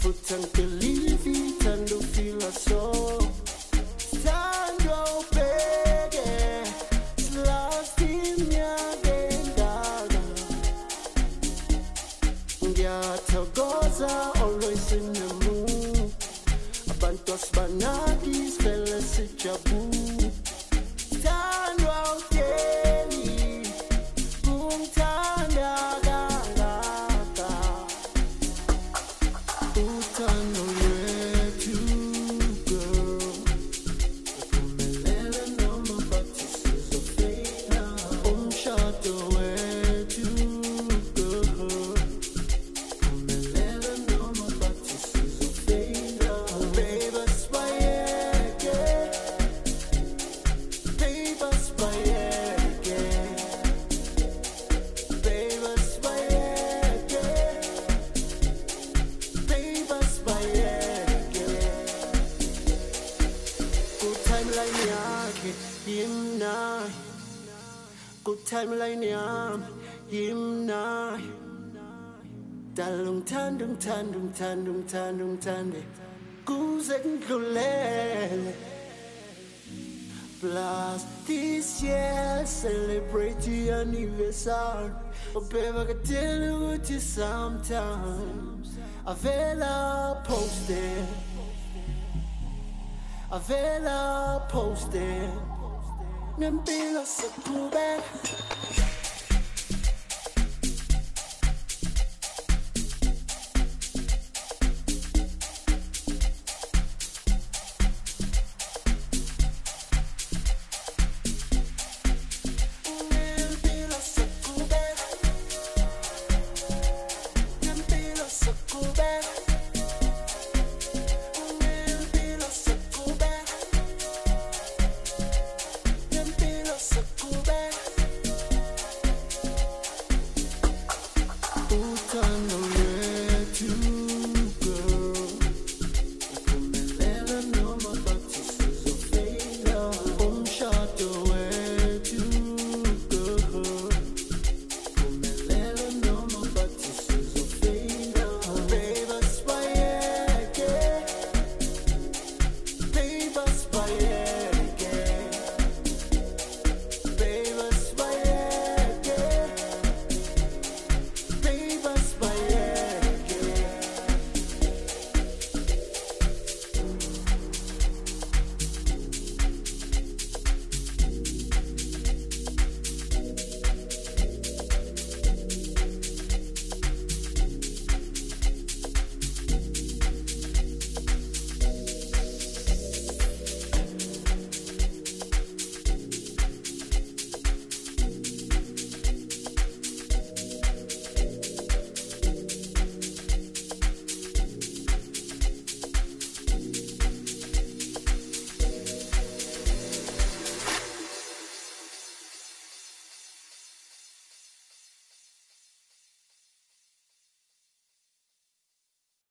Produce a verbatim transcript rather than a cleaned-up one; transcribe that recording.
utangilivi tando fila so tando pege slastimya gendaga ngiyathokoza always in the mood abantu asbanakis fele sijabu tando uteli kumtanda gagaka utando yetu girl upumelele noma but isizo fena umshado wetu girl upumelele noma but isizo fena baby spayeke baby spayeke baby spayeke baby spayeke good timeline yakhe yimnayi good timeline yami yimnayi dala ungithanda ungithanda ungithanda ungithanda ungithande kuze kudlulele plus this year celebrate your anniversary oh baby I can tell you what you sometimes I feel I posted I feel I posted Nempila sa tubig